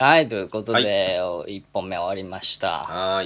はい、ということで、1本目終わりました。 はい。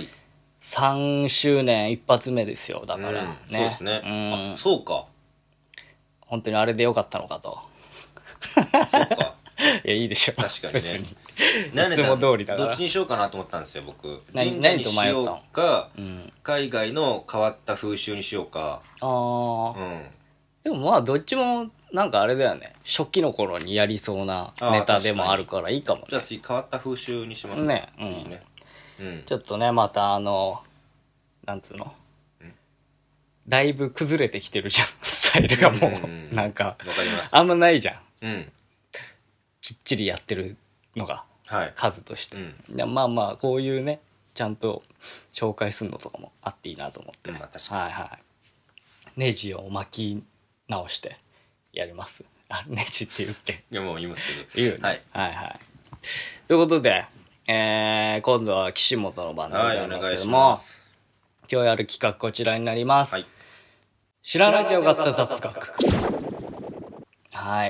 3周年一発目ですよ、だからね。 そうですね。あ、そうか。 本当にあれでよかったのかと。 そうか。 いや、いいでしょ。 確かにね。 別に。いつも通りだから。 どっちにしようかなと思ったんですよ、僕。 何と迷ったの？ 海外の変わった風習にしようか。 でもまあ、どっちも、なんかあれだよね。初期の頃にやりそうなネタでもあるからいいかもね。 じゃあ次変わった風習にしますね。 次ね。 ちょっとね、またなんつうの？だいぶ崩れてきてるじゃん。スタイルがもう、なんか、あんまないじゃん。きっちりやってるのが、数として。まあまあ、こういうね、ちゃんと紹介するのとかもあっていいなと思って。はいはい。ネジを巻き直してやります。ネジって言うっけ？ いや、もう言いますけど。言うね。はいはい。ということで、今度は岸本の番でございますけども、今日やる企画こちらになります。知らなきゃよかった雑学。はい。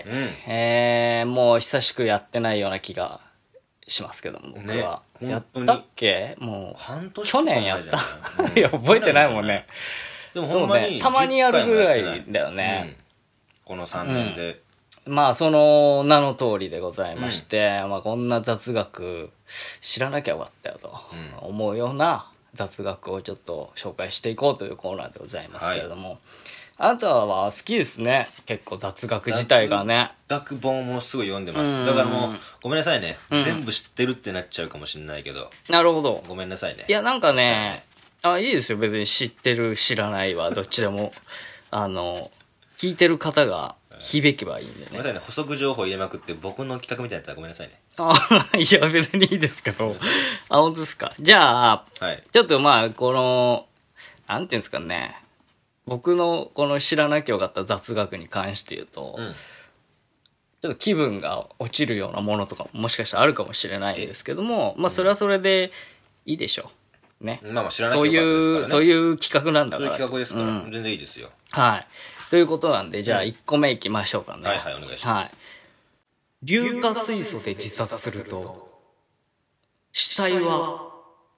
もう久しくやってないような気がしますけども、僕は。やったっけ？もう、去年やった。いや、覚えてないもんね。 でもほんまに、 たまにやるぐらいだよね。 この3年で。 まあ、その名の通りでございまして、まあ、こんな雑学知らなきゃよかったよと思うような雑学をちょっと紹介していこうというコーナーでございますけれども、あなたは好きですね、結構雑学自体がね。 雑学本もすごい読んでます。だからもうごめんなさいね、全部知ってるってなっちゃうかもしれないけど。 なるほど、 ごめんなさいね。 いや、なんかね、いいですよ、別に知ってる知らないはどっちでも聞いてる方が響けばいいんでね。 ごめんなさいね、補足情報入れまくって僕の企画みたいだったらごめんなさいね。 いや、別にいいですけど。本当ですか。じゃあ、ちょっとまあ、この、なんていうんですかね。僕のこの知らなきゃよかった雑学に関して言うと、ちょっと気分が落ちるようなものとかももしかしたらあるかもしれないんですけども、まあそれはそれでいいでしょう。ね。 まあまあ知らなきゃよかったですからね。 そういう企画なんだから。 そういう企画ですから、全然いいですよ。 はい。ということなんで、じゃあ1個目いきましょうかね。 はいはい、お願いします。 硫化水素で自殺すると、死体は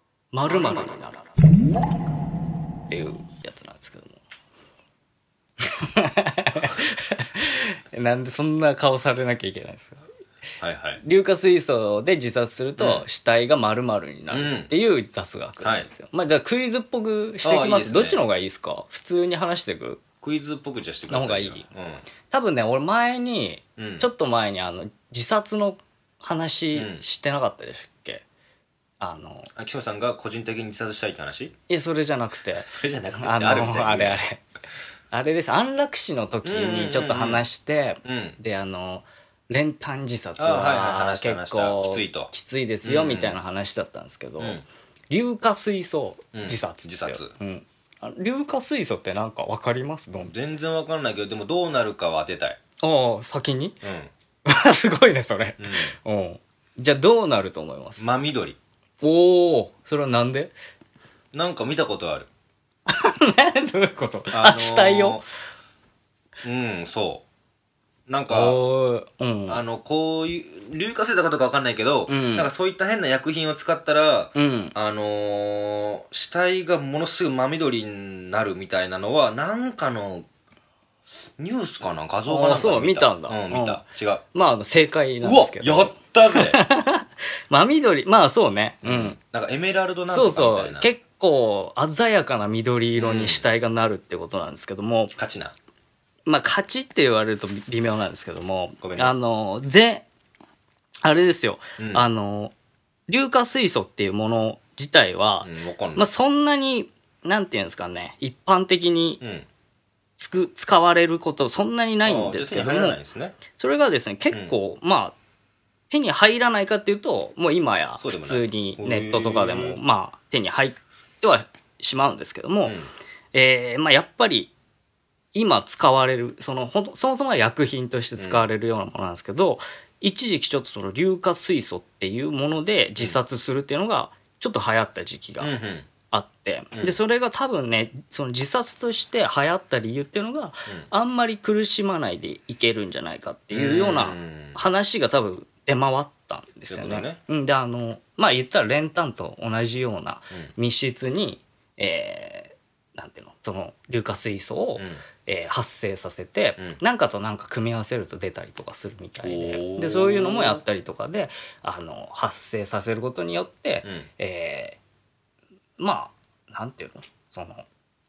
〇〇になる。っていうやつなんですけども。なんでそんな顔されなきゃいけないんですか？硫化水素で自殺すると死体が〇〇になるっていう雑学なんですよ。まあじゃあクイズっぽくしていきます。どっちの方がいいですか？普通に話していく？ クイズっぽくじゃしてください。 の方がいい。多分ね、俺前に、ちょっと前に自殺の話してなかったでしたっけ？ 岸本さんが個人的に自殺したいって話？ いや、それじゃなくて。 それじゃなくて、 あれです。安楽死の時にちょっと話して、で、練炭自殺は結構きついですよみたいな話だったんですけど、硫化水素自殺ですよ。硫化水素ってなんか分かります？ 全然分からないけど、でもどうなるかは当てたい。 先に？すごいね、それ。じゃあどうなると思います？ 真緑。 それはなんで？ なんか見たことある。 どういうこと？死体を？そう。なんか、こういう硫化水素かどうか分かんないけど、なんかそういった変な薬品を使ったら、死体がものすごい真緑になるみたいなのは、なんかのニュースかな、画像かなんかでそう、見たんだ。 見た。違う。 まあ、正解なんですけど。 うわ、やったぜ。 真緑、まあそうね。 なんかエメラルドなんとかみたいな。 そうそう。結構鮮やかな緑色に死体がなるってことなんですけども。 勝ちな。 まあ、勝ちって言われると微妙なんですけども。ごめんね。あれですよ。硫化水素っていうもの自体は、まあそんなに、なんていうんですかね、一般的に、使われることそんなにないんですけども、それがですね、結構、まあ、手に入らないかっていうと、もう今や普通にネットとかでも、まあ、手に入ってはしまうんですけども、まあやっぱり、今使われる、そもそもは薬品として使われるようなものなんですけど、一時期ちょっとその硫化水素っていうもので自殺するっていうのが、ちょっと流行った時期があって、でそれが多分ね、その自殺として流行った理由っていうのが、あんまり苦しまないでいけるんじゃないかっていうような話が多分出回ったんですよね。でまあ言ったら練炭と同じような密室に、なんていうの、その硫化水素を、発生させて、なんかとなんか組み合わせると出たりとかするみたいで、そういうのもやったりとかで発生させることによって、まあなんていうの、その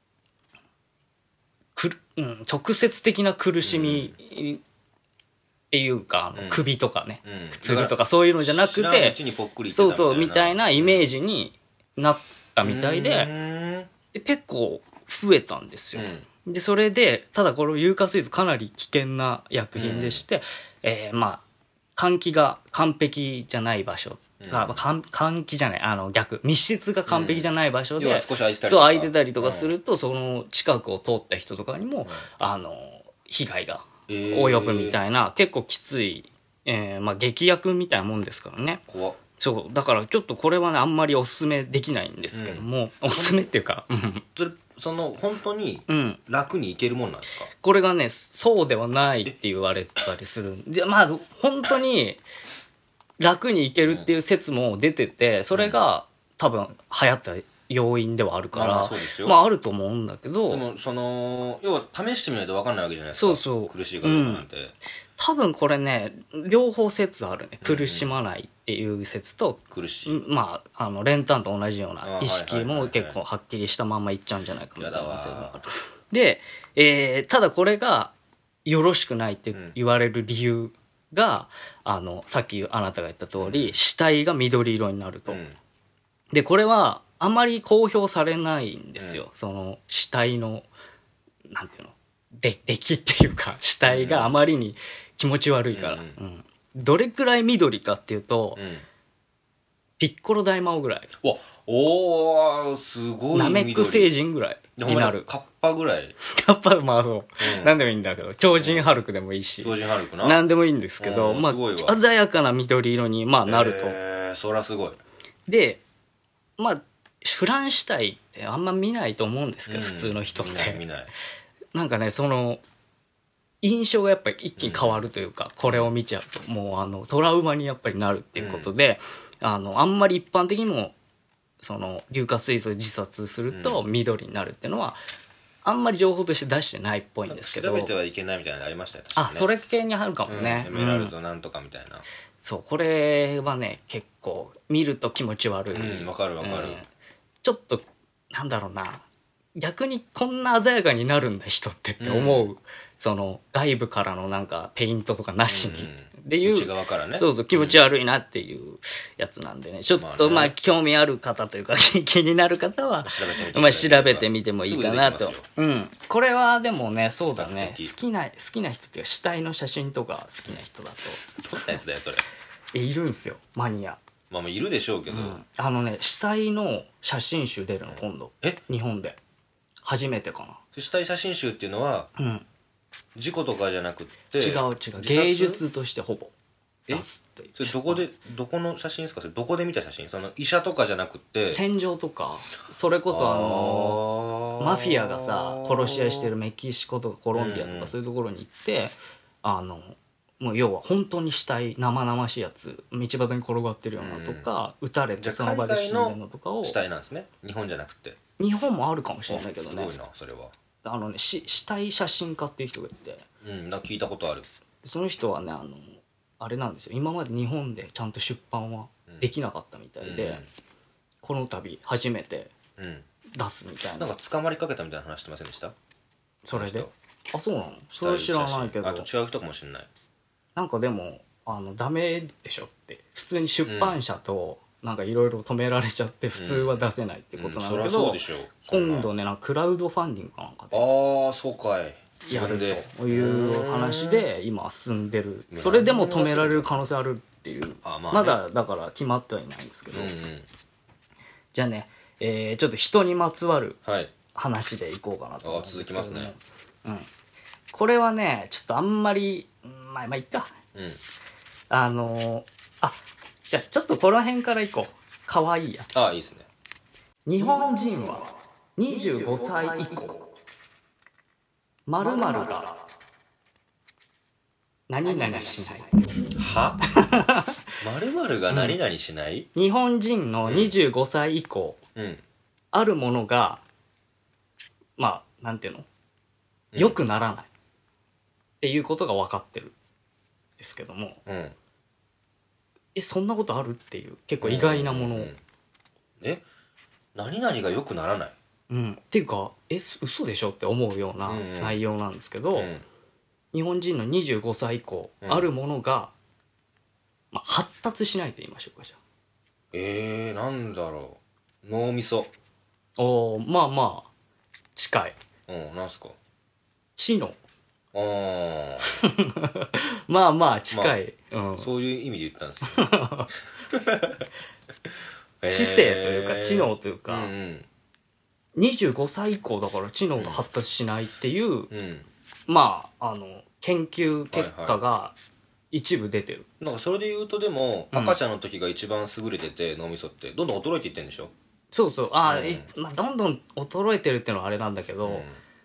直接的な苦しみっていうか、首とかね、薬とかそういうのじゃなくて、そうそうみたいなイメージになったみたいで、結構増えたんですよ。でそれでただこの硫化水素かなり危険な薬品でして、まあ換気が完璧じゃない場所が、換気じゃない逆密室が完璧じじゃない場所で、そう空いてたりとかすると、その近くを通った人とかにも被害が及ぶみたいな、結構きつい、まあ劇薬みたいなもんですからね。 怖っ。 そうだからちょっとこれはねあんまりおすすめできないんですけども、おすすめっていうかその本当に楽にいけるもんなんですか？ これがねそうではないって言われてたりする。じゃまあ本当に楽にいけるっていう説も出てて、それが多分流行った要因ではあるから、まああると思うんだけど、 でもその要は試してみないと分かんないわけじゃないですか。そう苦しいかどうかなんて、 多分これね両方説あるね。苦しまないっていう説と、 苦しい、 まあ練炭と同じような意識も結構はっきりしたまんまいっちゃうんじゃないかみたいな説もある。で、ただこれがよろしくないって言われる理由が、さっきあなたが言った通り、死体が緑色になると、でこれはあまり公表されないんですよ、その死体のなんていうの出来っていうか、死体があまりに気持ち悪いから、どれくらい緑かっていうと、ピッコロ大魔王ぐらい、 おーすごい緑、 ナメック星人ぐらいになる。 カッパぐらい。 カッパまあそう、なんでもいいんだけど、超人ハルクでもいいし、 超人ハルクな、 なんでもいいんですけど、まあ鮮やかな緑色にまあなると。 そりゃすごい。 でまあフラン死体ってあんま見ないと思うんですけど、普通の人って見ない。 なんかねその印象がやっぱり一気に変わるというか、これを見ちゃうともうトラウマにやっぱりなるっていうことで、あんまり一般的にもその硫化水素で自殺すると緑になるっていうのはあんまり情報として出してないっぽいんですけど、 調べてはいけないみたいなのありましたよね。 それ系にあるかもね、 エメラルドなんとかみたいな、 そうこれはね結構見ると気持ち悪い。 わかるわかる、 ちょっとなんだろうな、逆にこんな鮮やかになるんだ人って思う、その外部からのなんかペイントとかなしに、っていう内側からね、 そうそう気持ち悪いなっていうやつなんでね、ちょっとまあ興味ある方というか気になる方はまあ調べてみてもいいかなと。これはでもねそうだね、好きな人っていうか死体の写真とか好きな人だと撮ったやつだよそれ。 いるんすよマニア。 まあいるでしょうけど、 死体の写真集出るの今度、日本で初めてかな。 死体写真集っていうのは、事故とかじゃなくて違う芸術としてほぼ出すっていう。 それどこの写真ですか？それどこで見た写真？その医者とかじゃなくて戦場とか、それこそマフィアがさ殺し合いしてるメキシコとかコロンビアとかそういうところに行って、もう要は本当に死体生々しいやつ道端に転がってるようなとか、撃たれてその場で死んでるのとかを。 死体なんですね、日本じゃなくて。 日本もあるかもしれないけどね。 すごいなそれは。 死体写真家っていう人がいて、 聞いたことある。 その人はねあれなんですよ、今まで日本でちゃんと出版はできなかったみたいで、この度初めて出すみたいな。 なんか捕まりかけたみたいな話してませんでした？ それでそうなの？それ知らないけど。 あと違う人かもしれない。 なんかでもダメでしょって、普通に出版社となんかいろいろ止められちゃって普通は出せないってことなんだけど、今度ねなんかクラウドファンディングかなんかでそうかいやるという話で今進んでる。それでも止められる可能性あるっていう、まだだから決まってはいないんですけど、じゃあね、ちょっと人にまつわる話でいこうかなと思うんですけど、 続きますね。 これはねちょっとあんまりまあいっか、じゃあちょっとこの辺からいこう。かわいいやつ。 いいですね。 日本人は25歳以降〇〇が何々しない。 は 〇〇が何々しない、 日本人の25歳以降、あるものがまあなんていうの、良くならないっていうことが分かってるんですけども、そんなことあるっていう結構意外なものを、 何々が良くならない、 っていうか嘘でしょって思うような内容なんですけど、日本人の25歳以降、あるものが、まあ、発達しないと言いましょうか。じゃあなんだろう、脳みそ。 まあまあ近い。 なんすか。 知能。まあまあ近い、 そういう意味で言ったんですよ、 知性というか知能というか、25歳以降だから知能が発達しないっていう、まあ研究結果が一部出てる。 なんかそれで言うとでも、赤ちゃんの時が一番優れてて脳みそってどんどん衰えていってんでしょ。 そうそう、まあ、どんどん衰えてるっていうのはあれなんだけど、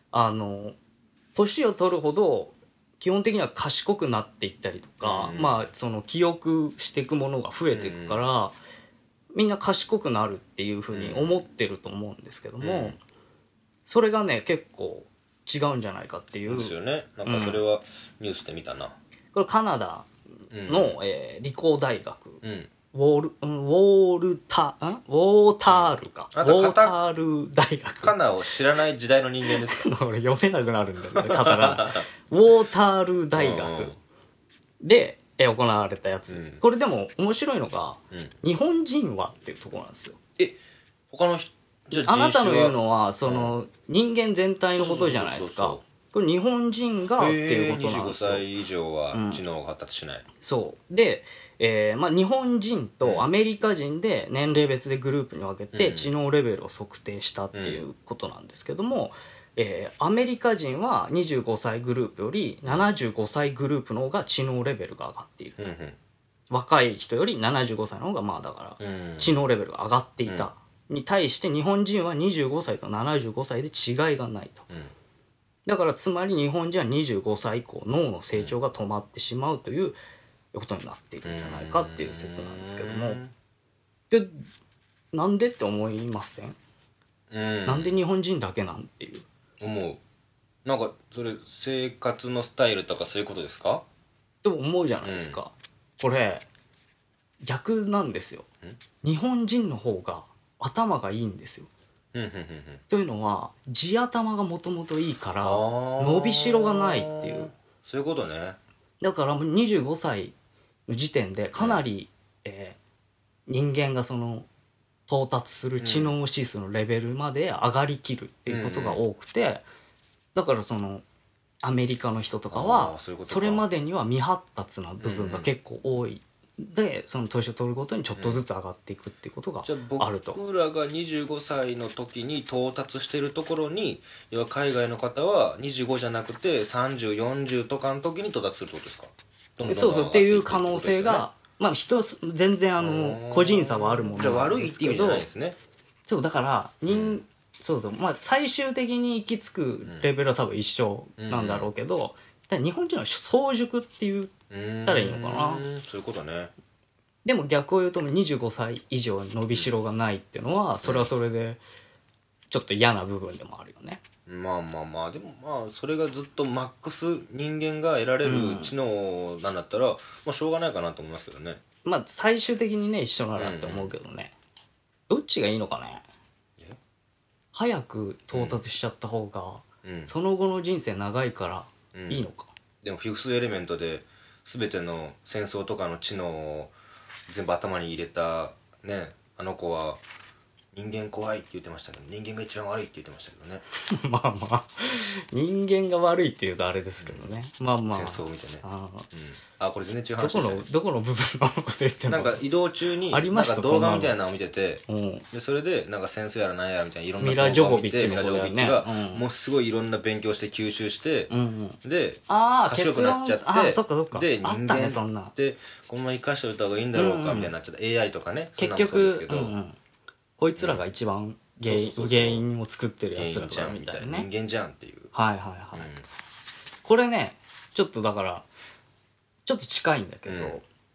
年を取るほど基本的には賢くなっていったりとか、まあその記憶していくものが増えていくから、みんな賢くなるっていうふうに思ってると思うんですけども、それがね結構違うんじゃないかっていう。 ですよね。なんかそれはニュースで見たな。 これカナダの、理工大学、ウォータールか。ウォータール大学。 カナを知らない時代の人間ですか。 俺読めなくなるんだよね、カタカナ。ウォータール大学で行われたやつ。これでも面白いのが、日本人はっていうところなんですよ。 他の人、 あなたの言うのはその人間全体のことじゃないですか。これ日本人がっていうことなんですよ。 25歳以上は知能が発達しない。 そうで、まあ、日本人とアメリカ人で年齢別でグループに分けて知能レベルを測定したっていうことなんですけども、アメリカ人は25歳グループより75歳グループの方が知能レベルが上がっていると、若い人より75歳の方がまあだから知能レベルが上がっていた、に対して日本人は25歳と75歳で違いがないと、だからつまり日本人は25歳以降脳の成長が止まってしまうということになっているんじゃないかっていう説なんですけども、でなんでって思いません？なんで日本人だけなんていう思う。なんかそれ生活のスタイルとかそういうことですかと思うじゃないですか、これ逆なんですよ。日本人の方が頭がいいんですよ。というのは地頭がもともといいから伸びしろがないっていう。 そういうことね。 だから25歳の時点でかなり、人間がその到達する知能指数のレベルまで上がりきるっていうことが多くて、だからそのアメリカの人とかはそれまでには未発達な部分が結構多い。でその年を取るごとにちょっとずつ上がっていくっていうことがあると。 じゃあ僕らが25歳の時に到達してるところに、要は海外の方は25じゃなくて3040とかの時に到達するってことですか。 そうそうっていう可能性が、まあ人全然個人差はあるものなんですけど、じゃあ悪いって意味じゃないですね。そうだからそうそう、まあ最終的に行き着くレベルは多分一緒なんだろうけど、日本人は早熟って言ったらいいのかな。 そういうことね。 でも逆を言うと25歳以上伸びしろがないっていうのは、それはそれでちょっと嫌な部分でもあるよね。 まあまあまあ、でもまあそれがずっとマックス人間が得られる知能なんだったら、まあしょうがないかなと思いますけどね。 まあ最終的にね一緒ならって思うけどね、どっちがいいのかね。早く到達しちゃった方が、その後の人生長いからいいのか、 でもフィフスエレメントで全ての戦争とかの知能を全部頭に入れたね、あの子は人間怖いって言ってましたけど、人間が一番悪いって言ってましたけどね。 まあまあ人間が悪いって言うとあれですけどね、まあまあ戦争を見てね。これ全然違う話でしたね。 どこの部分のこと言ってんの。 なんか移動中になんか動画みたいなのを見てて、でそれでなんか戦争やら何やらみたいないろんな動画を見て、ミラ・ジョボビッチがもうすごいいろんな勉強して吸収して、で賢くなっちゃって、で人間ってこのまま生かしておいた方がいいんだろうかみたいになっちゃった。 AI とかね、 結局こいつらが一番原因を作ってるやつらだみたいなね。 人間じゃんっていう。 はいはいはい、これねちょっとだからちょっと近いんだけど、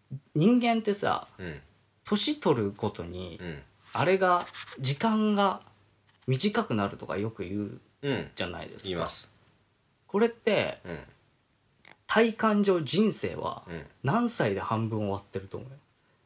人間ってさ、年取ることに、あれが時間が短くなるとかよく言うじゃないですか。 言います。 これって、体感上人生は何歳で半分終わってると思う？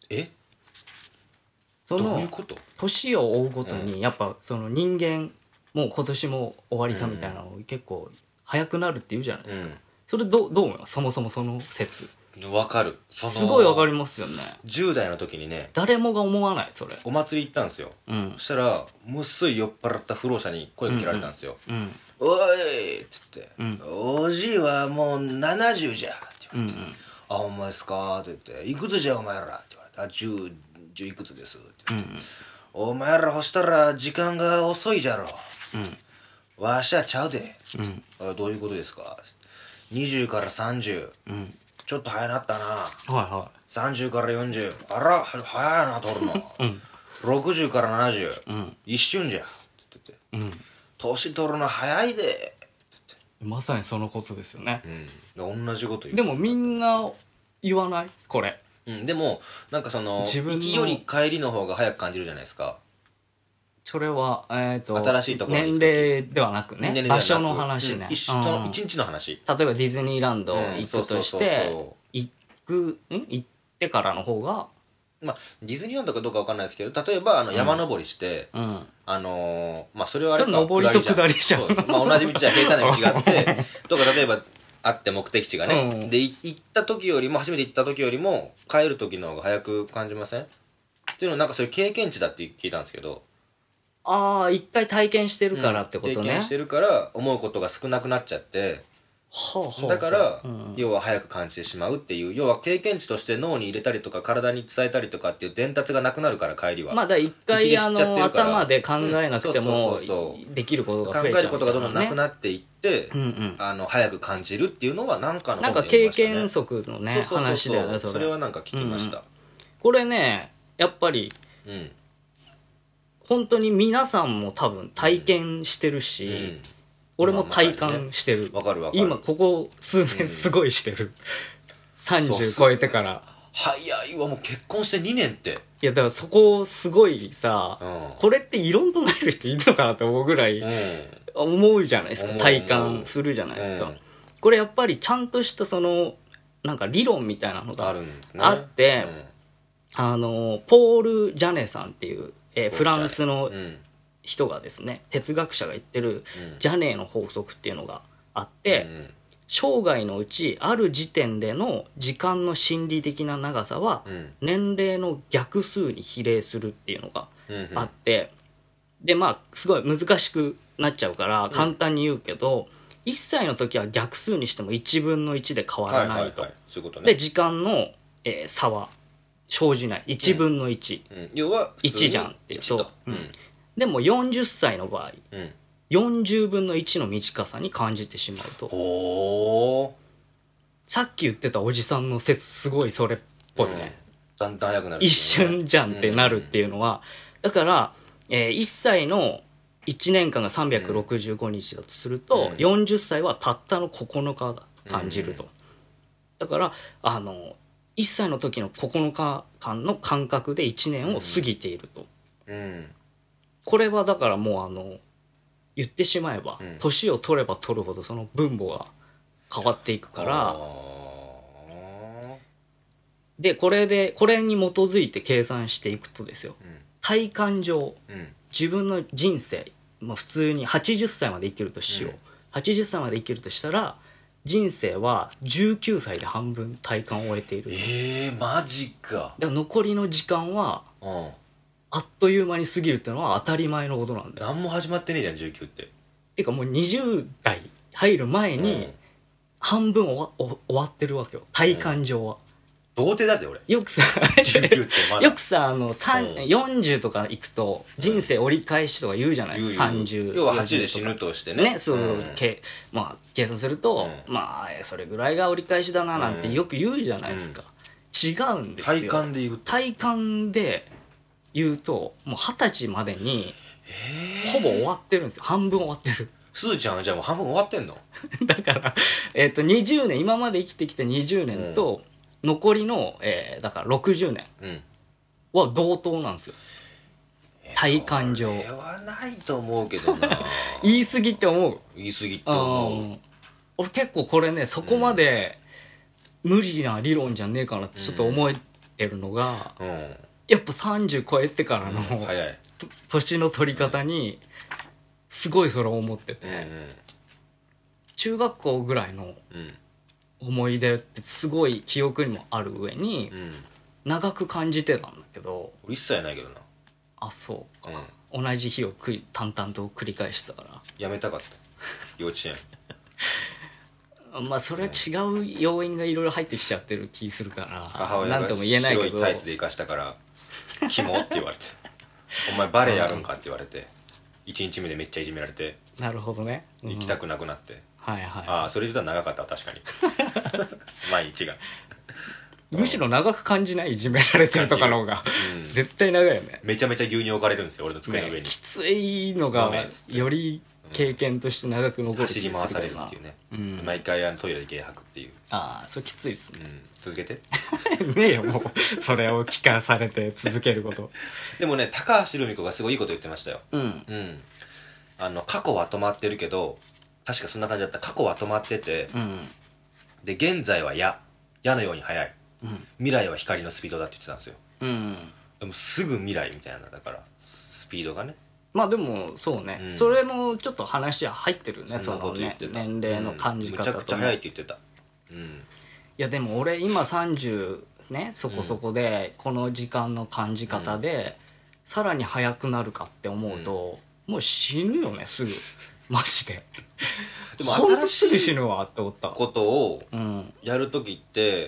そのどういうこと？ 年を追うごとにやっぱその人間もう今年も終わりかみたいなの結構早くなるって言うじゃないですか。それどう思います？そもそもその説。 わかる。 すごいわかりますよね。 10代の時にね、 誰もが思わないそれ。 お祭り行ったんですよ。そしたらもうすごい酔っ払った不老者に声かけられたんですよ。おいっつって、おじいはもう70じゃって言われて、あ、お前っすかって言って、いくつじゃお前らって言われて、あ、10いくつですって言って、お前らほしたら時間が遅いじゃろ。わしゃちゃうで。あ、どういうことですか。20から30、ちょっと早なったな。30から40、あら早いな取るの。60から70、一瞬じゃって言って、年取るの早いで。 まさにそのことですよね。 同じこと言う。 でもみんな言わないこれ。 でもなんかその行きより帰りの方が早く感じるじゃないですか。 それは新しいところに年齢ではなくね、場所の話ね。 一日の話。 例えばディズニーランド行くとして行ってからの方が、 まあディズニーランドかどうかわかんないですけど、例えば山登りして、まあそれはあれか、 それ登りと下りじゃん。 まあ同じ道じゃ平坦な道があってとか、例えばあって目的地がね、で行った時よりも、初めて行った時よりも帰る時の方が早く感じませんっていうのは、なんかそういう経験値だって聞いたんですけど。 ああ、一回体験してるからってことね。 経験してるから思うことが少なくなっちゃって、だから、要は早く感じてしまうっていう、要は経験値として脳に入れたりとか体に伝えたりとかっていう伝達がなくなるから、帰りは。 まあだ一回頭で考えなくてもできることが増えちゃう、 考えることがどんどんなくなっていって、早く感じるっていうのはなんかのなんか経験則のね話だよね。 それはなんか聞きました。 これね、やっぱり本当に皆さんも多分体験してるし、俺も体感してる。 わかるわかる。 今ここ数年すごいしてる。30超えてから。 早いわ、もう結婚して2年って。 いやだからそこすごいさ、これって異論となる人いるのかなって思うぐらい思うじゃないですか。体感するじゃないですか。これやっぱりちゃんとしたそのなんか理論みたいなのがあって、ポール・ジャネさんっていうフランスの人がですね、哲学者が言ってるジャネーの法則っていうのがあって、生涯のうちある時点での時間の心理的な長さは年齢の逆数に比例するっていうのがあって、でまあすごい難しくなっちゃうから簡単に言うけど、1歳の時は逆数にしても1分の1で変わらないと。で時間の差は生じない。1分の1、 要は 1じゃんっていう。そう、でも40歳の場合、40分の1の短さに感じてしまうと。さっき言ってたおじさんの説すごいそれっぽいね。 だんだん早くなる、 一瞬じゃんってなるっていうのは、だから、1歳の1年間が365日だとすると、40歳はたったの9日感じると。だから1歳の時の9日間の感覚で1年を過ぎていると。これはだからもう言ってしまえば、年を取れば取るほどその分母が変わっていくから、でこれに基づいて計算していくとですよ、体感上、自分の人生、普通に80歳まで生きるとしよう、80歳まで生きるとしたら人生は19歳で半分体感を終えている。 マジか。 だから残りの時間はあっという間に過ぎるっていうのは当たり前のことなんだよ。 何も始まってねえじゃん19って。 てかもう20代入る前に半分終わってるわけよ、体感上は。 童貞だぜ俺。 よくさ 19ってまだよくさ40とか行くと人生折り返しとか言うじゃないですか。30 要は80で死ぬとしてね。 そう、まあ計算すると、まあそれぐらいが折り返しだななんてよく言うじゃないですか。違うんですよ。 体感で言うと。 体感で言うともう20歳までにほぼ終わってるんですよ。半分終わってる。 すーちゃんはじゃあもう半分終わってんの？ だから20年今まで生きてきた20年と残りの、だから60年は同等なんですよ、体感上。 それはないと思うけどな言い過ぎって思う。 言い過ぎって思う。 俺結構これね、そこまで無理な理論じゃねえかなってちょっと思ってるのが、やっぱ30超えてからの、 早い年の取り方にすごいそれを思ってて、中学校ぐらいの思い出ってすごい記憶にもある上に、長く感じてたんだけど、 俺一切ないけどな。 あ、そうか、同じ日を淡々と繰り返してたから。 やめたかった幼稚園まあそれは違う要因がいろいろ入ってきちゃってる気するから、 母親が白いタイツで生かしたからキモって言われてお前バレエやるんかって言われて、1日目でめっちゃいじめられて。 なるほどね、 行きたくなくなって、 はいはい。 ああそれで言ったら長かったわ確かに毎日がむしろ長く感じない、いじめられてるとかの方が、絶対長いよね。 めちゃめちゃ牛乳置かれるんですよ俺の机の上に、 きついのがより経験として長く残る、 走り回されるっていうね、毎回トイレでゲー吐くっていう。 ああそれきついですね、 続けてねえよもうそれを聞かされて続けることでもね、高橋留美子がすごいいいこと言ってましたよ。過去は止まってるけど、確かそんな感じだった。過去は止まってて、で現在は矢のように速い、未来は光のスピードだって言ってたんですよ。でもすぐ未来みたいな、だからスピードがね。 まあでもそうね、それもちょっと話は入ってるね、そのね年齢の感じ方と、 むちゃくちゃ速いって言ってた。 いやでも俺今30ねそこそこで、この時間の感じ方で、さらに速くなるかって思うと、もう死ぬよねすぐ、マジででもほんとすぐ死ぬわって思ったことをやるときって、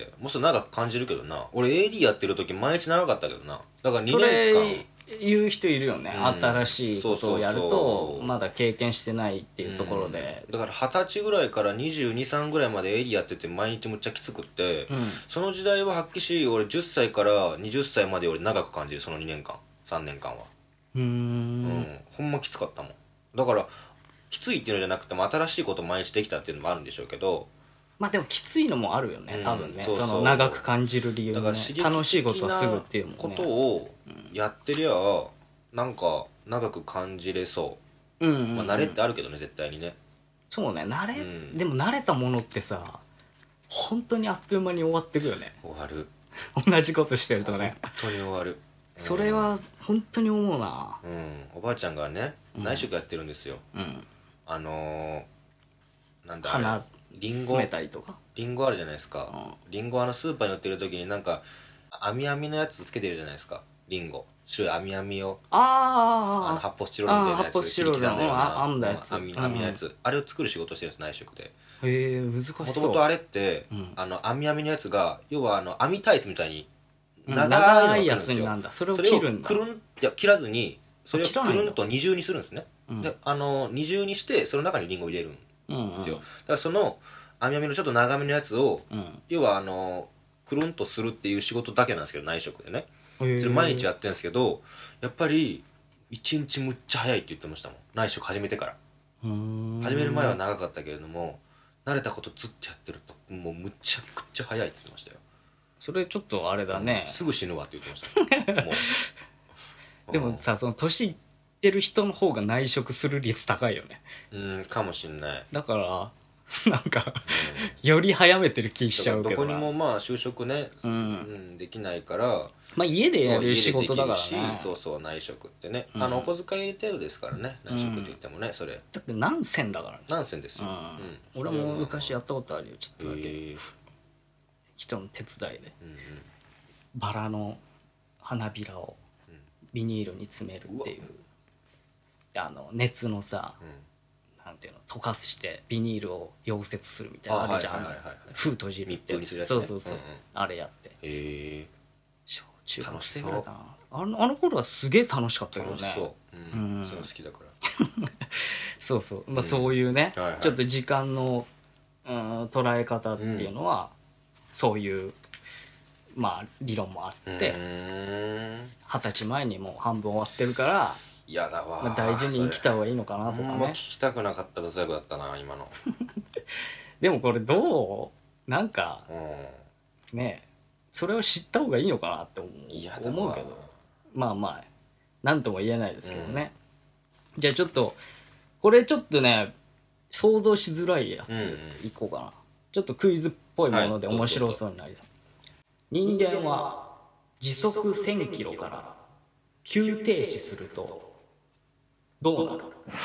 もうちょっと長く感じるけどな。俺 AD やってるとき毎日長かったけどな。だから2年間それ言う人いるよね、新しいことをやるとまだ経験してないっていうところで、 だから20歳ぐらいから22、3ぐらいまで AD やってて毎日むっちゃきつくって、その時代は発揮し、俺10歳から20歳まで俺長く感じる、その2年間3年間はほんまきつかったもん。だからきついっていうのじゃなくても新しいこと毎日できたっていうのもあるんでしょうけど、 まあでもきついのもあるよね、多分ね、その長く感じる理由ね。だから刺激的な楽しいことはすぐっていうもんね、ことをやってりゃなんか長く感じれそう。まあ慣れってあるけどね、絶対にね。 そうね、でも慣れたものってさ本当にあっという間に終わってくよね。 終わる同じことしてるとね、 本当に終わる。 それは本当に思うな。 おばあちゃんがね内職やってるんですよ。なんだあれ、リンゴあるじゃないですか。リンゴスーパーに売ってる時になんか網のやつつけてるじゃないですか。リンゴ白い網を発泡スチロールみたいなやつ切り刻んだような網のやつ、あれを作る仕事してるんです内職で。 へえ難しそう。 もともとあれって網のやつが要は網タイツみたいに長いやつになんだ。それを切るんだ。 切らずにそれをくるんと二重にするんですね。で二重にしてその中にリンゴを入れるんですよ。だからその網のちょっと長めのやつを要はくるんとするっていう仕事だけなんですけど内職でね。それ毎日やってるんですけど、やっぱり一日むっちゃ早いって言ってましたもん、内職始めてから。始める前は長かったけれども慣れたことずっとやってるともうむちゃくちゃ早いって言ってましたよ。 それちょっとあれだね、 すぐ死ぬわって言ってましたもうでもさ、その年いってる人の方が内職する率高いよね。かもしんない。 だからなんか、より早めてる気しちゃうけどな。 どこにもまあ就職ね、できないから、 まあ家でやる仕事だからね。 そうそう、内職ってね、お小遣い入れてるですからね、内職って言ってもね、それだって何銭だからね。 何銭ですよ。 俺も昔やったことあるよ、ちょっとだけ。人の手伝いでバラの花びらをビニールに詰めるっていう、熱のさ、なんていうの、溶かしてビニールを溶接するみたいなのあるじゃん。封閉じるってやつ。そうそうそう、あれやって。小中学生ぐらいだな。あの頃はすげえ楽しかったけどね。 そういうの好きだからそうそう、まあそういうね、ちょっと時間の捉え方っていうのはそういうまあ理論もあって、20歳前にもう半分終わってるから、 やだわ、 まあ、大事に生きた方がいいのかなとかね。 あんま聞きたくなかった雑学だったな今のでもこれどうなんか、ねそれを知った方がいいのかなって思うけど、まあまあなんとも言えないですけどね、じゃあちょっとこれちょっとね想像しづらいやついこうかな、ちょっとクイズっぽいもので面白そうになりそう。人間は時速1000キロから急停止するとどうなる？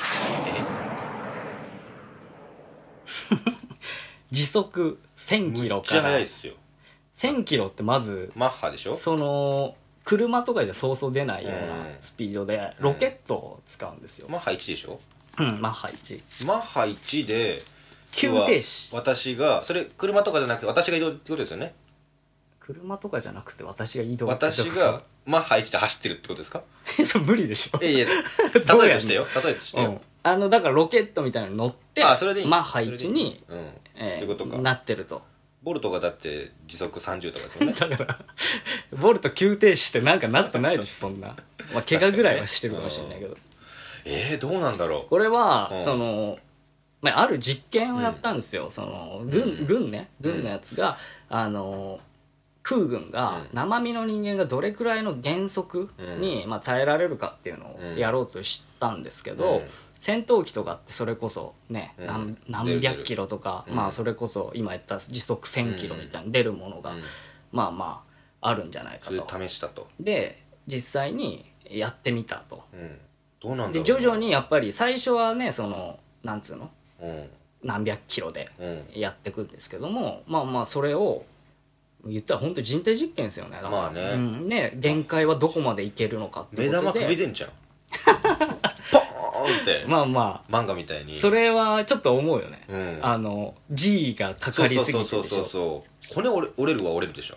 時速1000キロから。めっちゃ速いっすよ。1000キロってまずマッハでしょ。 その車とかじゃそうそう出ないようなスピードでロケットを使うんですよ。 マッハ1でしょ。 マッハ1。 マッハ1で急停止。 私がそれ車とかじゃなくて私が移動ってことですよね。 車とかじゃなくて私が移動。 私がマッハ1で走ってるってことですか？ そう無理でしょ。 いや例えとしてよ。例えとしてよ。 だからロケットみたいなの乗ってそれでいいマッハ1にそういうことかなってると。 ボルトがだって時速30とかですよね。 だからボルト急停止してなんかなってないでしょそんな。まあ怪我ぐらいはしてるかもしれないけど。 どうなんだろう。 これはそのある実験をやったんですよ。その軍のやつが空軍が生身の人間がどれくらいの減速に耐えられるかっていうのをやろうとしたんですけど、戦闘機とかってそれこそね、何百キロとか、それこそ今言った時速1000キロみたいに出るものがまあまああるんじゃないかと。 それ試したと。 で実際にやってみたと。 どうなんだろう。 で徐々にやっぱり最初はねそのなんつうの、何百キロでやっていくんですけども、まあまあそれを言ったら本当に人体実験ですよね。だから、ね限界はどこまでいけるのかってことで。 目玉飛び出んじゃん。ポーンって。 まあまあ漫画みたいに。 それはちょっと思うよね。G がかかりすぎてでしょ。 そう骨折れるは折れるでしょ。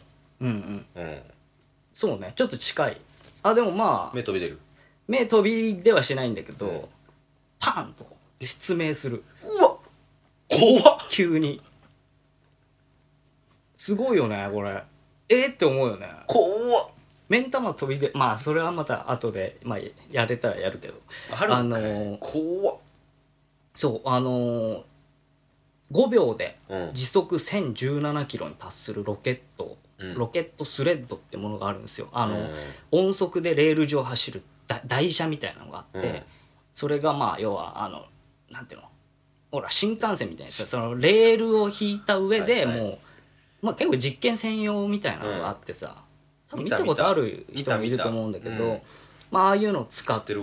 そうねちょっと近い。でもまあ目飛び出る。 目飛びではしないんだけど、パンと失明する。 うわ怖っ。 急にすごいよねこれ。って思うよね。 怖っ。 目ん玉飛びでそれはまた後でやれたらやるけど怖っ。 そう5秒で時速1017キロに達するロケットスレッドってものがあるんですよ。音速でレール上走る台車みたいなのがあって、それが要はなんていうのほら新幹線みたいなそのレールを引いた上でもう結構実験専用みたいなのがあってさ、多分見たことある人もいると思うんだけど、ああいうのを使って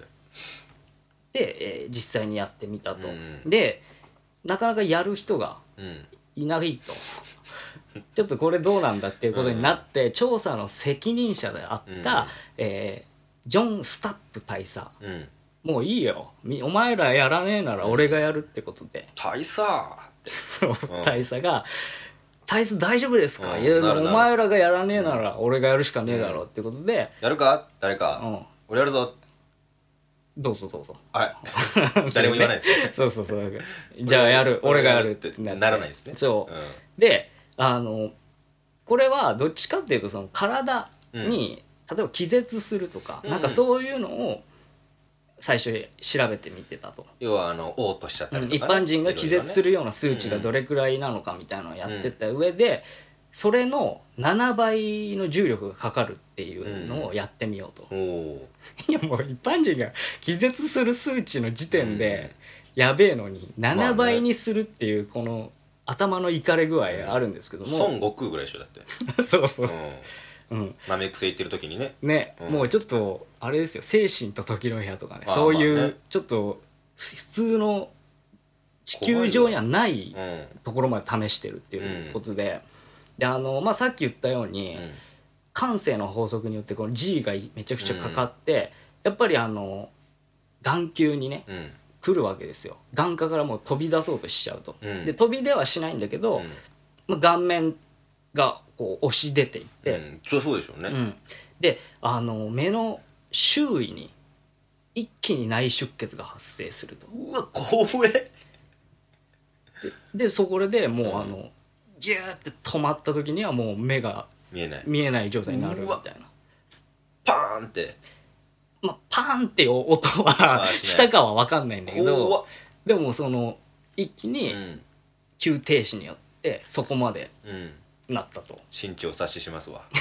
で実際にやってみたと。でなかなかやる人がいないと。ちょっとこれどうなんだっていうことになって、調査の責任者であった、ジョン・スタップ大佐、もういいよお前らやらねえなら俺がやるってことで、 大佐ってそう大佐が大佐大丈夫ですか、いやお前らがやらねえなら俺がやるしかねえだろってことで、 やるか誰か、俺やるぞ、 どうぞどうぞ、 誰も言わないですそうじゃあやる俺がやるってならないですね。 そうでこれはどっちかっていうとその体に例えば気絶するとか、なんかそういうのを最初調べてみてたと。 要は嘔吐しちゃったりとか、 一般人が気絶するような数値がどれくらいなのかみたいなのをやってった上で、それの7倍の重力がかかるっていうのをやってみようと。いやもう一般人が気絶する数値の時点でやべえのに7倍にするっていうこの頭のいかれ具合があるんですけども、 孫悟空ぐらいでしょだって。 そうナメック星行ってる時にねもうちょっとあれですよ、精神と時の部屋とかね、そういうちょっと普通の地球上にはないところまで試してるっていうことで、さっき言ったように慣性の法則によってこの G がめちゃくちゃかかって、やっぱり眼球にね来るわけですよ。眼下からもう飛び出そうとしちゃうと、で飛び出はしないんだけど、顔面がこう押し出ていって、 そうでしょうね、 で目の周囲に一気に内出血が発生すると。 うわ怖え。 でそこでもうギューって止まった時にはもう目が見えない状態になるみたいな。 パーンって、 パーンっていう音はしたかは分かんないんだけど、でもその一気に急停止によってそこまでなったと。 身長察ししますわ。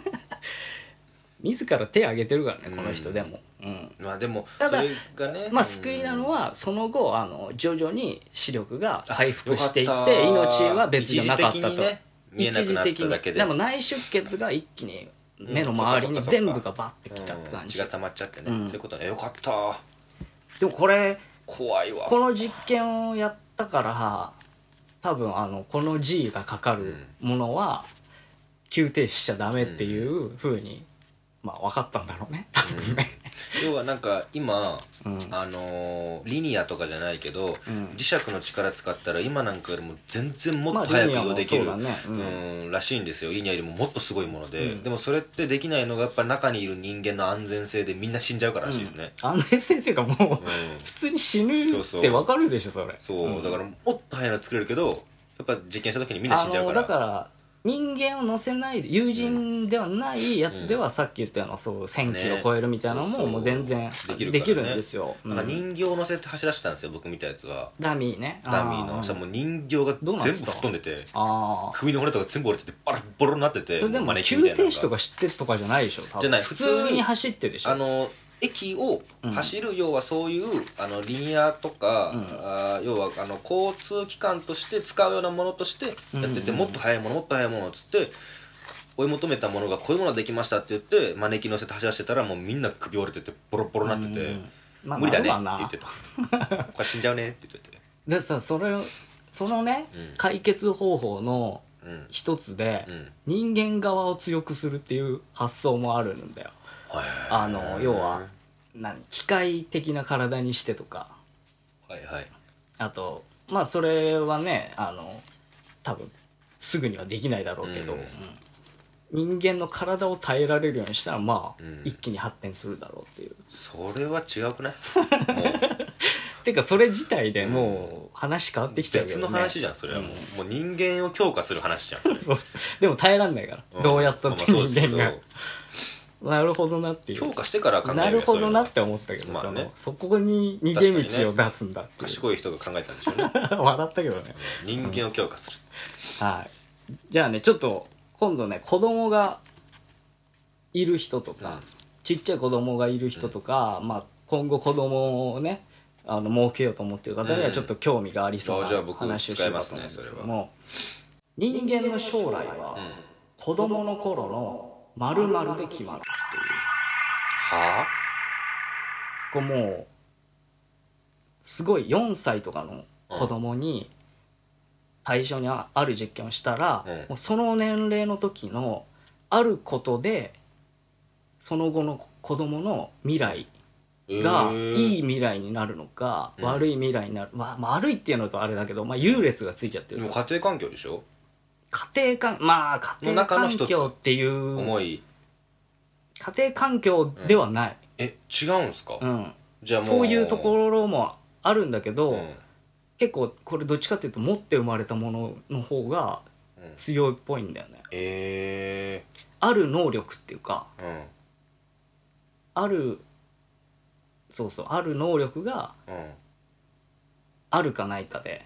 自ら手挙げてるからね、この人でも。 まあでもただそれがね、 まあ救いなのはその後徐々に視力が回復していって命は別じゃなかったと。 一時的にね見えなくなっただけで。 でも内出血が一気に目の周りに全部がバッてきたって感じ。 血が溜まっちゃってね、そういうことね。よかった。 でもこれ怖いわ。 この実験をやったから多分この G がかかるものは急停止しちゃダメっていう風にまあ分かったんだろうね、多分ね。 要はなんか今、リニアとかじゃないけど、磁石の力使ったら今なんかよりも全然もっと早く移動できる、らしいんですよ。リニアよりももっとすごいもので、でもそれってできないのがやっぱ中にいる人間の安全性でみんな死んじゃうかららしいですね。 安全性っていうかもう、普通に死ぬって分かるでしょそれ。 そうだからもっと早いの作れるけど、やっぱ実験した時にみんな死んじゃうから。 だから人間を乗せない友人ではないやつでは、さっき言ったようなそう1000キロ超えるみたいなのももう全然できるんですよ。 なんか人形を乗せて走らせたんですよ、僕見たやつは。 ダミーね。 ダミーの。そしたらもう人形が全部吹っ飛んでて、首の骨とか全部折れててバラボロになってて。 それでも急停止とかしてとかじゃないでしょ多分。 じゃない、 普通に走ってるでしょ。 駅を走る、要はそういうリニアとか、要は交通機関として使うようなものとしてやってて、もっと速いものもっと速いものっつって追い求めたものがこういうものができましたって言って招き乗せて走らせてたらもうみんな首折れててボロボロになってて、無理だねって言ってた。これ死んじゃうねって言ってて。 でさ、そのね、解決方法の一つで、人間側を強くするっていう発想もあるんだよ。要は機械的な体にしてとか、あとまあそれはね多分すぐにはできないだろうけど、人間の体を耐えられるようにしたらまあ、一気に発展するだろうっていう。 それは違うくない？もうてかそれ自体でもう話変わってきちゃうけどね。 別の話じゃんそれは。もう人間を強化する話じゃんそれ。 でも耐えらんないから、どうやったって人間が。なるほどなっていう。 強化してから考える。 なるほどなって思ったけど、そこに逃げ道を出すんだっていう。 賢い人が考えたんでしょうね。 笑ったけどね。 人間を強化する。 はい。じゃあね、ちょっと今度ね、子供がいる人とか、ちっちゃい子供がいる人とか、まあ今後子供をね設けようと思っている方にはちょっと興味がありそうな話をしようと思うんですけども、人間の将来は子供の頃の〇〇で決まるっていう。 はあ？ こうもうすごい4歳とかの子供に対象にある実験をしたら、もうその年齢の時のあることでその後の子供の未来がいい未来になるのか、悪い未来になる、悪いっていうのとあれだけど、優劣がついちゃってる。 もう家庭環境でしょ。 家庭環境っていう思い。 家庭環境ではない。 違うんすか？ じゃあもうそういうところもあるんだけど、結構これどっちかっていうと持って生まれたものの方が強いっぽいんだよね。ある能力っていうか、ある能力があるかないかで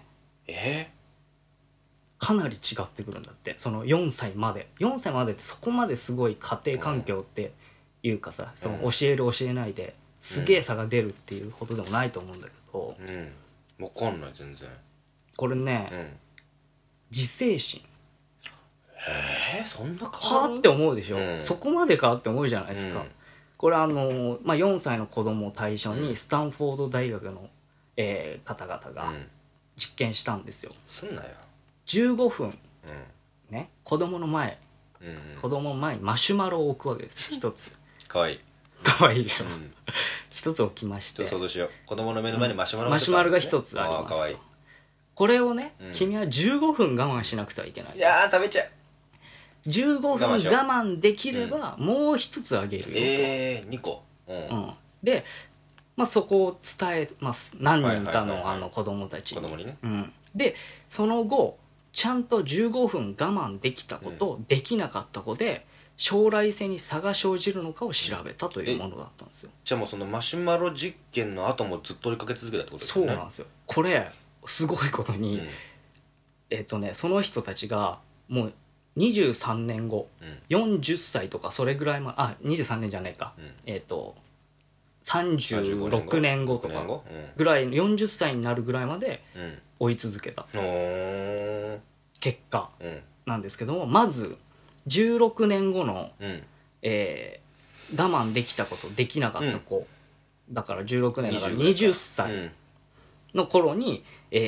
かなり違ってくるんだって。その4歳までってそこまですごい家庭環境っていうかさ、その教える教えないですげえ差が出るっていうほどでもないと思うんだけど、 分かんない全然。 これね、自制心。 そんなはって思うでしょ、そこまでかって思うじゃないですか。これ4歳の子供を対象にスタンフォード大学の、方々が実験したんですよ。 すんなよ。 15分、ね、子供の前にマシュマロを置くわけです一つ。 かわいい。 かわいいでしょ、一つ置きまして、 想像しよう。子供の目の前にマシュマロが一つありますと。これをね、君は15分我慢しなくてはいけない。 いやー食べちゃう。 15分我慢できればもう一つあげるよと。 2個。 で、そこを伝えます。何人かの子供たちに。 子供にね。 でその後ちゃんと15分我慢できた子とできなかった子で将来性に差が生じるのかを調べたというものだったんですよ。 じゃあもうそのマシュマロ実験の後もずっと追いかけ続けたってことですね。 そうなんですよ。これすごいことに、その人たちがもう 23年後、40歳とかそれぐらい23年じゃないか、36年後とかぐらい、40歳になるぐらいまで追い続けた結果なんですけども、まず16年後の、我慢できたことできなかった子、だから16年だから20歳の頃に、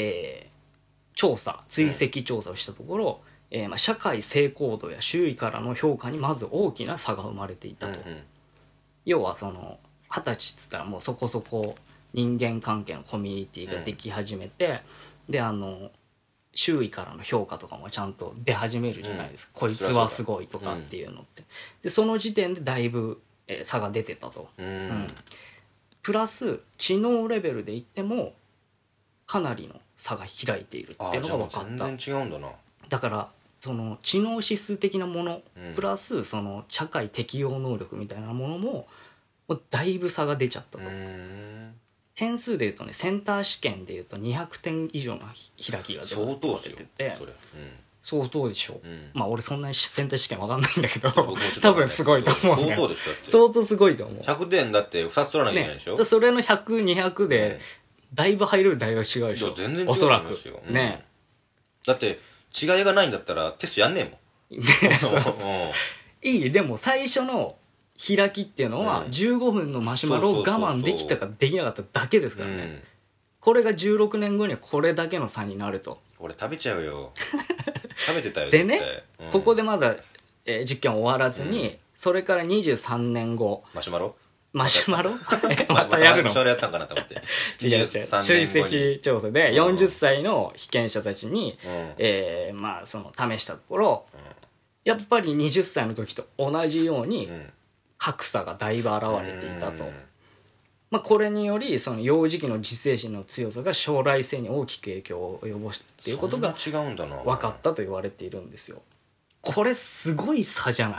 追跡調査をしたところ、社会成功度や周囲からの評価にまず大きな差が生まれていたと、要はその20歳っつったらもうそこそこ人間関係のコミュニティができ始めて、で周囲からの評価とかもちゃんと出始めるじゃないですか、こいつはすごいとかっていうのって、でその時点でだいぶ、差が出てたと、プラス知能レベルで言ってもかなりの差が開いているっていうのが分かった。 全然違うんだな。 だからその知能指数的なもの、プラスその社会適応能力みたいなものもだいぶ差が出ちゃったと。点数でいうとね、センター試験でいうと200点以上の開きが出てて、相当でしょ、まあ俺そんなにセンター試験わかんないんだけど多分すごいと思うんだよ。相当すごいと思う。 100点だって2つ取らなきゃいけないでしょ、 ね、それの100、200でだいぶ入れる大学違うでしょ。 全然違う。 おそらくね、 だって違いがないんだったらテストやんねえもんいい。でも最初の開きっていうのは15分のマシュマロを我慢できたかできなかっただけですからね、これが16年後にはこれだけの差になると。 俺食べちゃうよ食べてたよでね、ここでまだ、実験終わらずに、それから23年後マシュマロまたやるの？ それやったんかなと思って。 追跡調査で40歳の被験者たちに、まあその試したところ、やっぱり20歳の時と同じように格差がだいぶ現れていたと。まあこれによりその幼児期の自制心の強さが将来性に大きく影響を及ぼすっていうことが分かったと言われているんですよ。これすごい差じゃない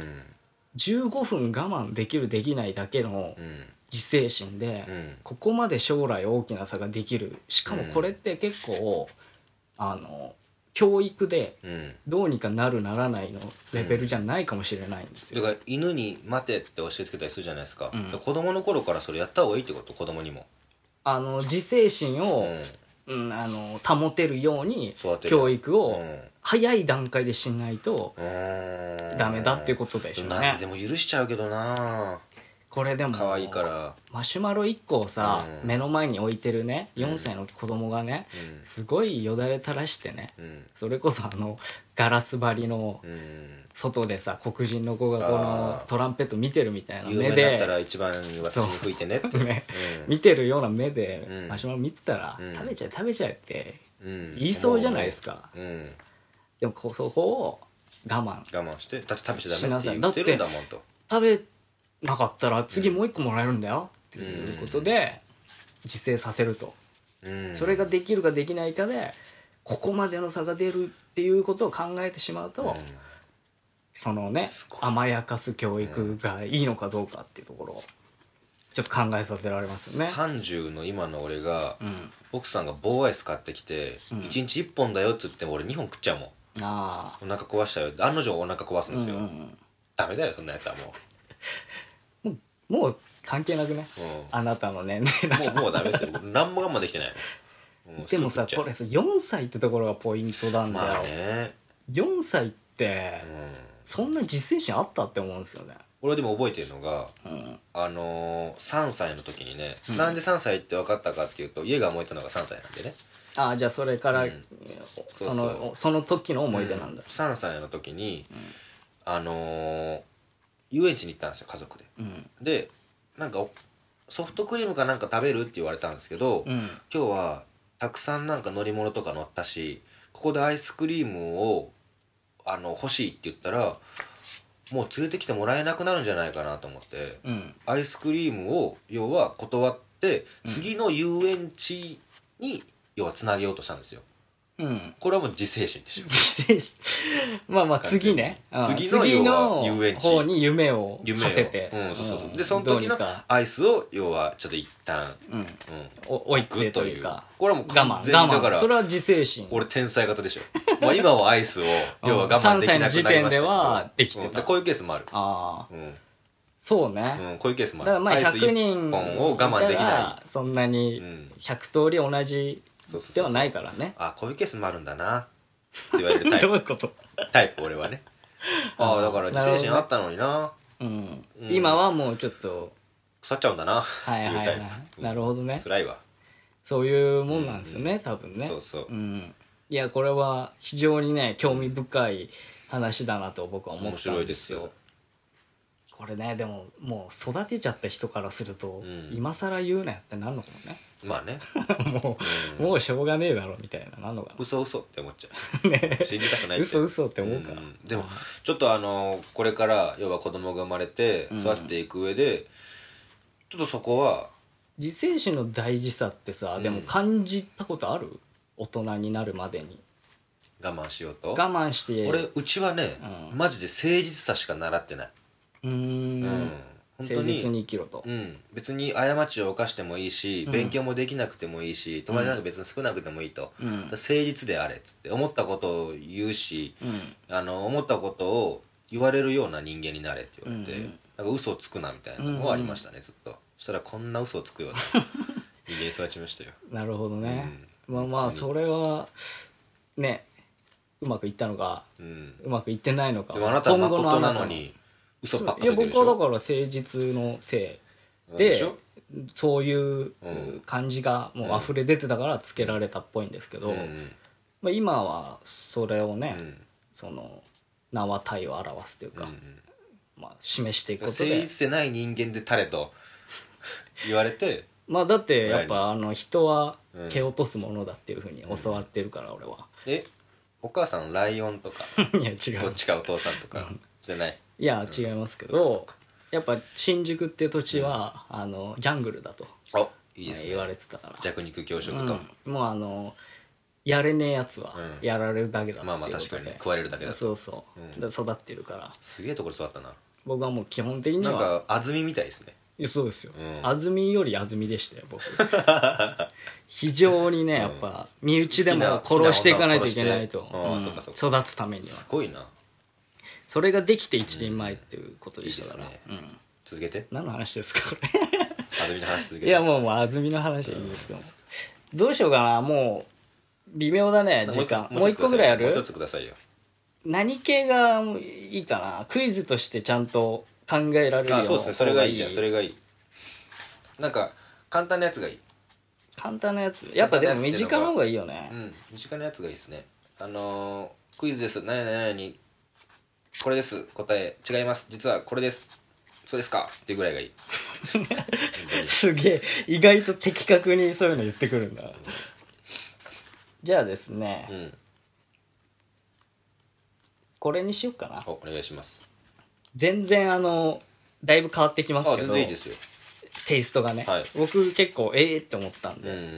？15分我慢できるできないだけの自制心で、ここまで将来大きな差ができる。しかもこれって結構教育でどうにかなるならないのレベルじゃないかもしれないんですよ。 だから犬に待てって教えつけたりするじゃないですか、子供の頃からそれやった方がいいってこと？子供にも自制心を、保てるように教育を早い段階でしないとダメだっていうことでしょうね。 でも許しちゃうけどな。 これでも可愛いからマシュマロ1個をさ、目の前に置いてるね4歳の子供がね、すごいよだれ垂らしてね、それこそガラス張りの外でさ黒人の子がこのトランペット見てるみたいな目で、 有名だったら一番私に吹いてねってね、見てるような目でマシュマロ見てたら、食べちゃえ食べちゃえって言いそうじゃないですか。でもそこを我慢して、だって食べちゃダメって言ってるんだもんと。 食べなかったら次もう一個もらえるんだよっていうことで自制させると、それができるかできないかでここまでの差が出るっていうことを考えてしまうと、そのね甘やかす教育がいいのかどうかっていうところをちょっと考えさせられますよね。 30の今の俺が、奥さんが棒アイス買ってきて、1日1本だよって言っても俺2本食っちゃうもん。お腹壊したよ。案の定お腹壊すんですよ、ダメだよそんなやつはもう関係なくね、あなたの年齢もうダメですよ何も我慢できてないのでもさこれさ4歳ってところがポイントなんだよ、 まあね、 4歳って、そんな自制心あったって思うんですよね。 俺はでも覚えてるのが、3歳の時にね、なんで3歳って分かったかっていうと家が燃えたのが3歳なんでね。 じゃあそれから、その時の思い出なんだ。 3歳の時に、遊園地に行ったんですよ家族で、でなんかソフトクリームかなんか食べるって言われたんですけど、今日はたくさんなんか乗り物とか乗ったしここでアイスクリームを欲しいって言ったらもう連れてきてもらえなくなるんじゃないかなと思って、アイスクリームを要は断って、次の遊園地に要はつなげようとしたんですよ。 これはもう自制心でしょ。 自制心。まあまあ次ね。 次の遊園地方に夢を馳せて。 で、その時のアイスを、要はちょっと一旦、 置いてというか。 これはもう我慢。だから、それは自制心。 俺天才型でしょ。まあ今はアイスを、要は我慢できなくなりましたけど。3歳の時点ではできてた。 こういうケースもある。 そうね。 こういうケースもある。 だからまあ100人を我慢できない。 そんなに100通り同じではないからね。 あ、こういうケースもあるんだなって言われるタイプ。 どういうこと？ タイプ俺はね。ああ、だから自制心あったのにな。 今はもうちょっと腐っちゃうんだな。 はいはいはい。なるほどね。 辛いわ。 そういうもんなんですよね、多分ね。 そうそう。 いや、これは非常にね、興味深い話だなと僕は思ったんですよ。これね、でももう育てちゃった人からすると、今更言うなよってなるのかもね。 まあね。 もうしょうがねえだろみたいなのが。 嘘って思っちゃう。ね、信じたくないって。 嘘って思うから。 でもちょっとこれから要は子供が生まれて育てていく上で、ちょっとそこは自制心の大事さってさ、でも感じたことある？大人になるまでに我慢しようと。 我慢して。 うちはね、マジで誠実さしか習ってない。 本当に誠実に生きろと。 別に過ちを犯してもいいし、勉強もできなくてもいいし、友達なんか別に少なくてもいいと、誠実であれっつって思ったことを言うし、思ったことを言われるような人間になれって言われて、なんか嘘をつくなみたいなのがありましたね、ずっと。そしたらこんな嘘をつくような人間に育ちましたよ。 なるほどね。まあそれはね、うまくいったのか、うまくいってないのか。 でもあなたは誠なのに嘘ばっかついてるでしょ。 いや僕はだから誠実のせいでそういう感じがもう溢れ出てたからつけられたっぽいんですけど、まあ今はそれをね、その名は体を表すというか、まあ示していくことで。 誠実でない人間で誰と言われて。 まあだってやっぱ人は蹴落とすものだっていうふうに教わってるから俺は。 お母さんライオンとかいや違う、 どっちかお父さんとかじゃない。 いや違いますけど、やっぱ新宿っていう土地はジャングルだといいですね、 言われてたから。 弱肉強食と、 もうやれねえやつはやられるだけだっていうことで、 まあまあ確かに食われるだけだと。 そうだ育ってるから。 すげえところ育ったな。 僕はもう基本的にはなんか安住みたいですね。 そうですよ、安住より安住でしたよ僕。非常にねやっぱ身内でも殺していかないといけないと、育つためには。 すごいな。 それができて一人前っていうことでしたから。 続けて。 何の話ですかこれ。 安住の話続けて。 いやもう安住の話はいいんですけど、どうしようかな。もう微妙だね時間。もう一個ぐらいある？ もう一つくださいよ。 何系がいいかな。クイズとしてちゃんと考えられるような。 そうですね、それがいい。じゃあそれがいい。なんか簡単なやつがいい。 簡単なやつ。やっぱでも身近な方がいいよね。 身近なやつがいいですね。クイズです。何々にこれです。答え違います。実はこれです。そうですかっていうぐらいがいい。 すげえ意外と的確にそういうの言ってくるんだ。じゃあですね、これにしよっかな。 お願いします。 全然だいぶ変わってきますけど。 全然いいですよ。 テイストがね、僕結構って思ったんで、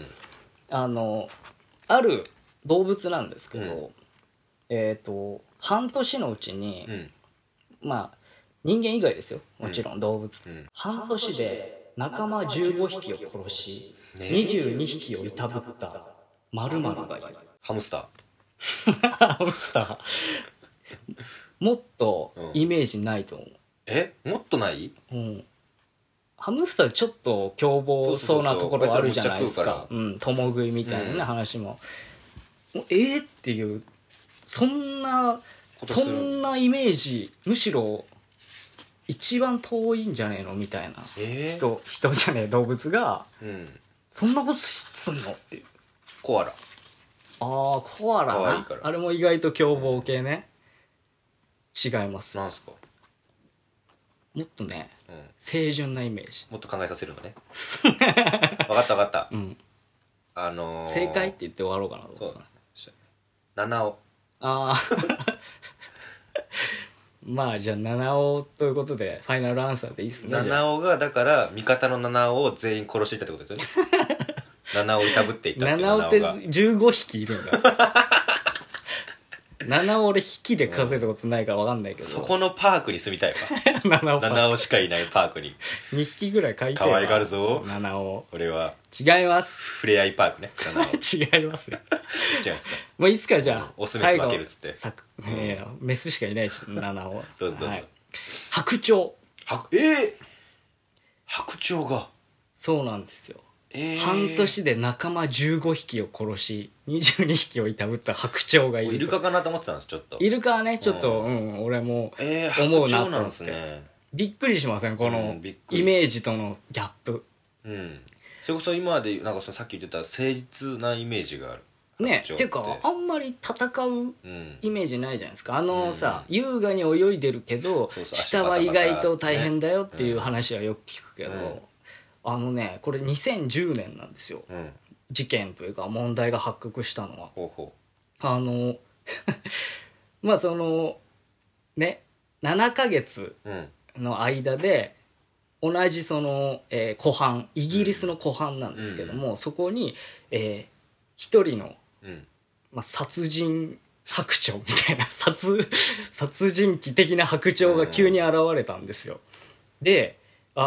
ある動物なんですけど、半年のうちに、まあ人間以外ですよ、もちろん動物、半年で仲間15匹を殺し22匹をいたぶった〇〇がいる。 ハムスター。ハムスター。もっとイメージないと思う。 もっとない？ ハムスターちょっと凶暴そうなところあるじゃないですか。共食いみたいなね、話も。っていう、そんなイメージ、むしろ一番遠いんじゃねえのみたいな人じゃねえ動物が、そんなことすんのっていう。 コアラ。 コアラな。あれも意外と凶暴系ね。違います。 なんすか？ もっとね、清純なイメージ。 もっと考えさせるのね。分かった。 正解って言って終わろうかな。 七尾。 まあじゃあ七尾ということでファイナルアンサーでいいっすね。 七尾がだから味方の七尾を全員殺していったってことですよね。七尾いたぶっていったっていう。 七尾って15匹いるんだ。 七尾俺引きで数えたことないから分かんないけど、 そこのパークに住みたいわ七尾しかいないパークに 2匹ぐらい飼いたいわ。 可愛がるぞ七尾。 俺は違います。 ふれあいパークね。 違いますよ。 違いますか。 もういいっすか、じゃあオスメス分けるっつって。 メスしかいないし、七尾。 どうぞどうぞ、 はい、白鳥。 白鳥が。 そうなんですよ。半年で仲間15匹を殺し22匹をいたぶった白鳥がいると。 イルカかなと思ってたんです。ちょっとイルカはねちょっと、俺も思うなと思って、 ね、 びっくりしませんこのイメージとのギャップ。 それこそ今までなんかさっき言ってた誠実なイメージがあるね。っていうかあんまり戦うイメージないじゃないですか。さ、優雅に泳いでるけど下は意外と大変だよっていう話はよく聞くけど、これ2010年なんですよ、事件というか問題が発覚したのは。まあそのね7ヶ月の間で同じその、湖畔イギリスの湖畔なんですけども、そこに、一人の、殺人白鳥みたいな殺人鬼的な白鳥が急に現れたんですよ。で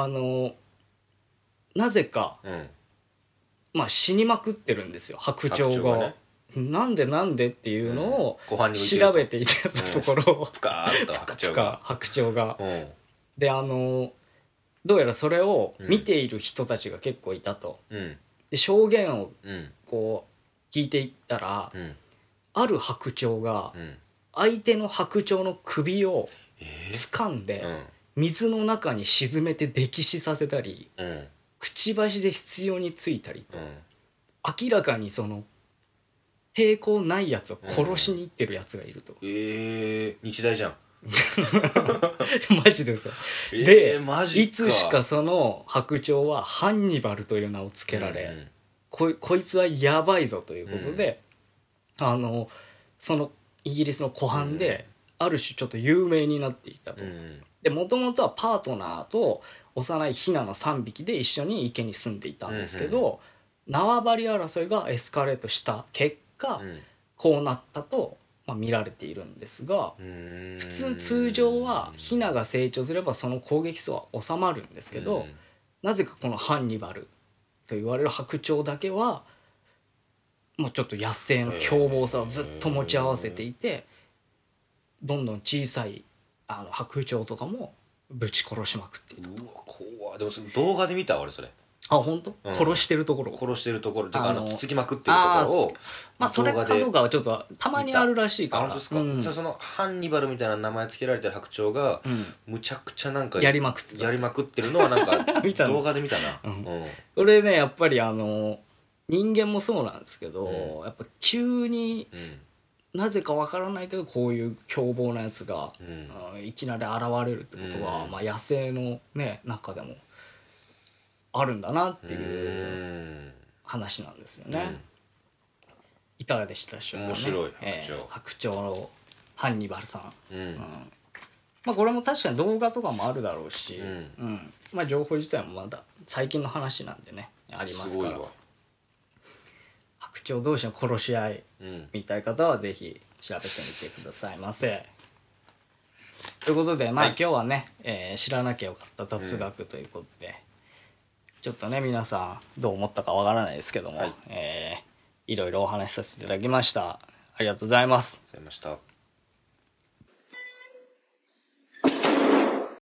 なぜか、死にまくってるんですよ白鳥が、ね、なんでっていうのを調べていたところ、 プカーッと白鳥が、でどうやらそれを見ている人たちが結構いたと、で証言をこう聞いていったら、ある白鳥が相手の白鳥の首を掴んで水の中に沈めて溺死させたり、くちばしで執拗についたりと、明らかにその抵抗ないやつを殺しに行ってるやつがいると。 日大じゃんマジでさ、でいつしかその白鳥はハンニバルという名を付けられ、こいつはやばいぞということで、そのイギリスの湖畔である種ちょっと有名になっていたと。でもともとはパートナーと幼いヒナの3匹で一緒に池に住んでいたんですけど、縄張り争いがエスカレートした結果、こうなったと、見られているんですが、通常はヒナが成長すればその攻撃数は収まるんですけど、なぜかこのハンニバルと言われる白鳥だけはもうちょっと野生の凶暴さをずっと持ち合わせていて、どんどん小さい白鳥とかもぶち殺しまくっていたと。 うわ怖い。でも動画で見た俺それ。 本当？殺してるところっていうかつつきまくってるところをそれかどうかはちょっとたまにあるらしいから。 本当ですか。じゃあそのハンニバルみたいな名前付けられてる白鳥がむちゃくちゃなんかやりまくってるのはなんか動画で見たな。 これねやっぱり人間もそうなんですけど、やっぱ急になぜかわからないけどこういう凶暴なやつがいきなり現れるってことは、野生のね中でもあるんだなっていう話なんですよね。いかがでしたでしょうかね。 面白い白鳥のハンニバルさん。これも確かに動画とかもあるだろうし、情報自体もまだ最近の話なんでねありますから、白鳥同士の殺し合い見たい方はぜひ調べてみてくださいませ。ということで今日はね、知らなきゃよかった雑学ということで、ちょっとね皆さんどう思ったかわからないですけども、いろいろお話しさせていただきました。ありがとうございます。 ありがとうございました。